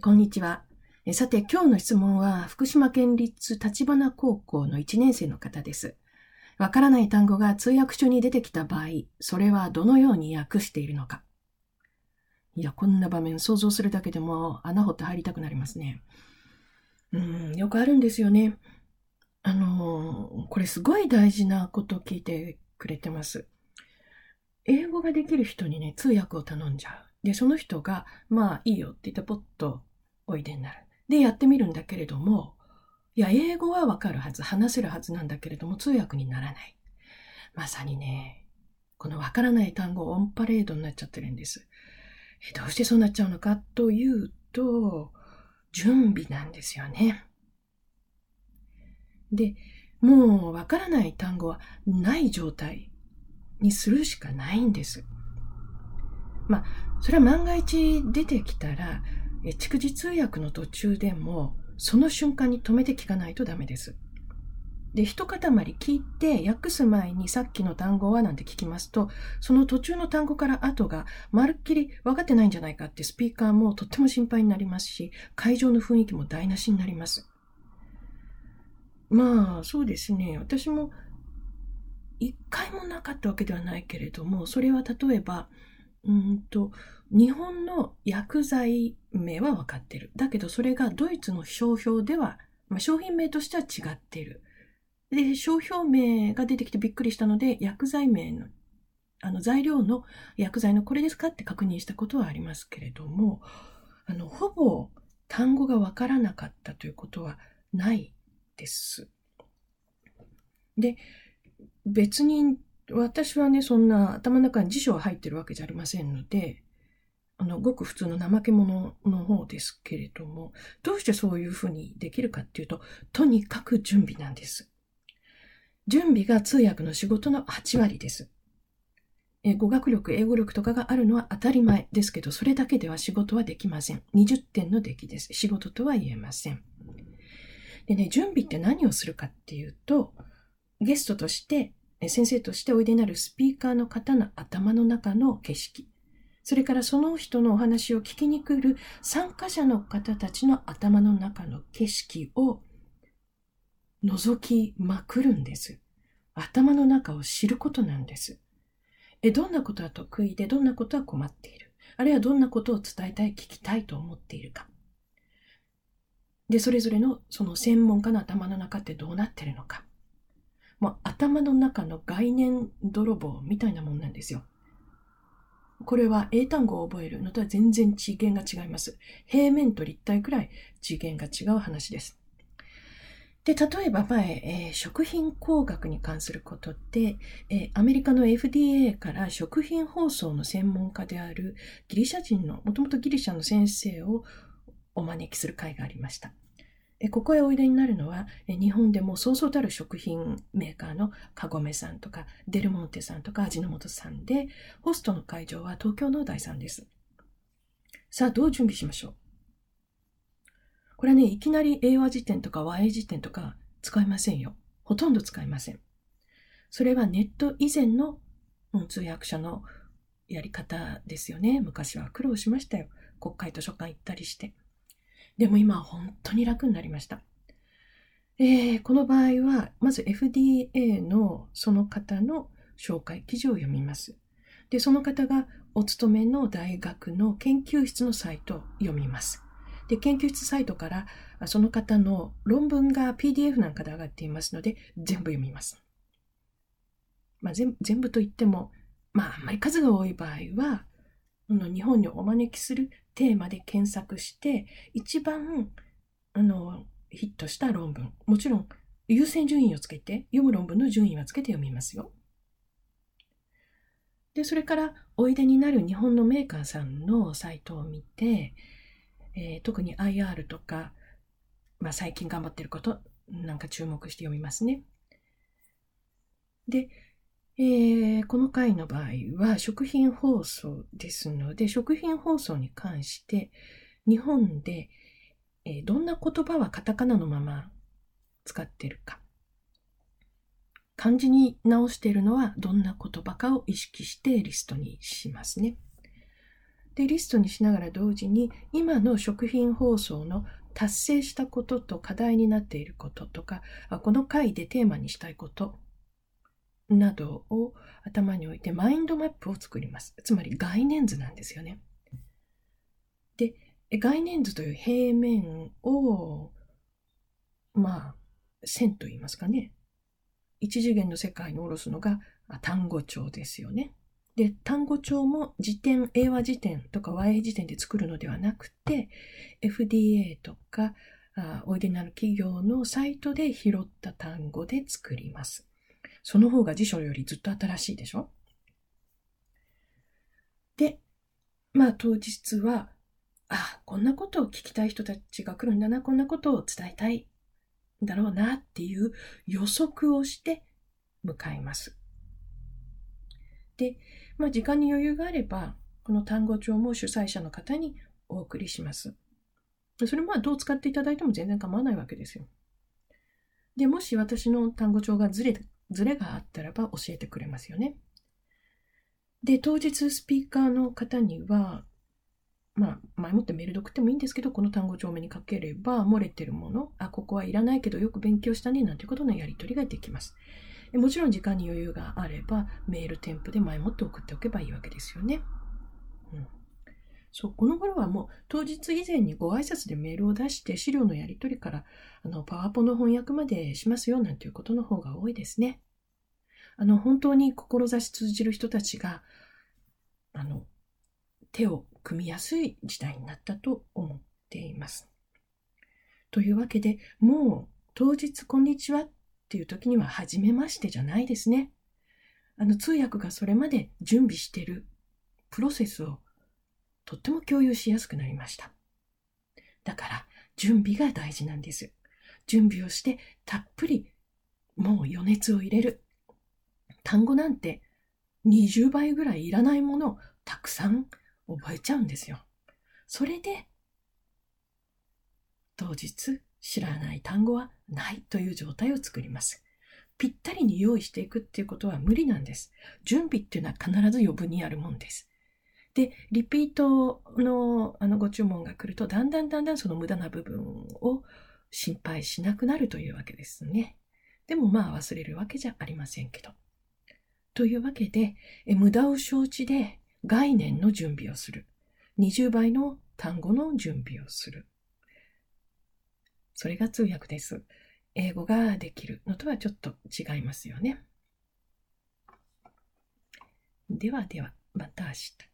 こんにちは。さて、今日の質問は、福島県立立花高校の1年生の方です。わからない単語が通訳書に出てきた場合、それはどのように訳しているのか。いや、こんな場面想像するだけでも穴掘って入りたくなりますね。よくあるんですよね。これすごい大事なことを聞いてくれてます。英語ができる人にね、通訳を頼んじゃう。で、その人が、まあいいよって言ってポッとおいでになる。で、やってみるんだけれども、いや、英語はわかるはず、話せるはずなんだけれども、通訳にならない。まさにね、このわからない単語オンパレードになっちゃってるんです。どうしてそうなっちゃうのかというと、準備なんですよね。で、もうわからない単語はない状態にするしかないんです。まあ、それは万が一出てきたら、逐次通訳の途中でも、その瞬間に止めて聞かないとダメです。で、一塊聞いて訳す前にさっきの単語はなんて聞きますと、その途中の単語から後がまるっきり分かってないんじゃないかってスピーカーもとっても心配になりますし、会場の雰囲気も台無しになります。まあ、そうですね。私も一回もなかったわけではないけれども、それは例えば、日本の薬剤名は分かってる。だけどそれがドイツの商標では、商品名としては違っている。で、商標名が出てきてびっくりしたので、薬剤名の、材料の薬剤のこれですかって確認したことはありますけれども、ほぼ単語が分からなかったということはないです。で、別に私はね、そんな頭の中に辞書が入ってるわけじゃありませんので、ごく普通の怠け者の方ですけれども、どうしてそういうふうにできるかっていうと、とにかく準備なんです。準備が通訳の仕事の8割です。語学力、英語力とかがあるのは当たり前ですけど、それだけでは仕事はできません。20点の出来です。仕事とは言えません。でね、準備って何をするかっていうと、ゲストとして、先生としておいでになるスピーカーの方の頭の中の景色、それからその人のお話を聞きに来る参加者の方たちの頭の中の景色を覗きまくるんです。頭の中を知ることなんです。どんなことは得意で、どんなことは困っている。あるいはどんなことを伝えたい、聞きたいと思っているか。で、それぞれのその専門家の頭の中ってどうなっているのか。もう頭の中の概念泥棒みたいなもんなんですよ。これは英単語を覚えるのとは全然次元が違います。平面と立体くらい次元が違う話です。で、例えば前、食品工学に関することって、アメリカの FDA から食品包装の専門家であるギリシャ人の、もともとギリシャの先生をお招きする会がありました。ここへおいでになるのは、日本でもそうそうたる食品メーカーのカゴメさんとか、デルモンテさんとか、味の素さんで、ホストの会場は東京農大さんです。さあ、どう準備しましょう。これはね、いきなり英和辞典とか和英辞典とか使いませんよ。ほとんど使いません。それはネット以前の通訳者のやり方ですよね。昔は苦労しましたよ。国会図書館行ったりして。でも今は本当に楽になりました。この場合は、まず FDA のその方の紹介記事を読みます。で、その方がお勤めの大学の研究室のサイトを読みます。で、研究室サイトからその方の論文が PDF なんかで上がっていますので、全部読みます。全部といっても、あんまり数が多い場合は、日本にお招きするテーマで検索して、一番、ヒットした論文。もちろん、優先順位をつけて、読む論文の順位はつけて読みますよ。で、それから、おいでになる日本のメーカーさんのサイトを見て、特に IR とか、最近頑張ってることなんか注目して読みますね。で、この回の場合は食品包装ですので、食品包装に関して日本で、どんな言葉はカタカナのまま使っているか、漢字に直しているのはどんな言葉かを意識してリストにしますね。 で、リストにしながら同時に、今の食品包装の達成したことと課題になっていることとか、この回でテーマにしたいことなどを頭に置いてマインドマップを作ります。つまり概念図なんですよね。で、概念図という平面を、線と言いますかね。一次元の世界に下ろすのが単語帳ですよね。で、単語帳も辞典、英和辞典とか和英辞典で作るのではなくて、FDA とかオリジナル企業のサイトで拾った単語で作ります。その方が辞書よりずっと新しいでしょ。で、当日は、こんなことを聞きたい人たちが来るんだな、こんなことを伝えたいんだろうなっていう予測をして向かいます。で、時間に余裕があれば、この単語帳も主催者の方にお送りします。それもどう使っていただいても全然構わないわけですよ。で、もし私の単語帳がズレがあったらば教えてくれますよね。で、当日スピーカーの方には、前もってメールで送ってもいいんですけど、この単語帳目に書ければ、漏れてるもの、ここはいらないけどよく勉強したね、なんていうことのやり取りができます。もちろん時間に余裕があれば、メール添付で前もって送っておけばいいわけですよね。この頃はもう当日以前にご挨拶でメールを出して資料のやり取りからパワポの翻訳までしますよなんていうことの方が多いですね。本当に志通じる人たちが手を組みやすい時代になったと思っています。というわけで、もう当日こんにちはっていう時には初めましてじゃないですね。通訳がそれまで準備しているプロセスをとっても共有しやすくなりました。だから準備が大事なんです。準備をしてたっぷりもう余熱を入れる。単語なんて20倍ぐらいいらないものをたくさん覚えちゃうんですよ。それで当日知らない単語はないという状態を作ります。ぴったりに用意していくっていうことは無理なんです。準備っていうのは必ず余分にあるもんです。で、リピートのご注文が来ると、だんだんその無駄な部分を心配しなくなるというわけですね。でも忘れるわけじゃありませんけど。というわけで、無駄を承知で概念の準備をする。20倍の単語の準備をする。それが通訳です。英語ができるのとはちょっと違いますよね。では、また明日。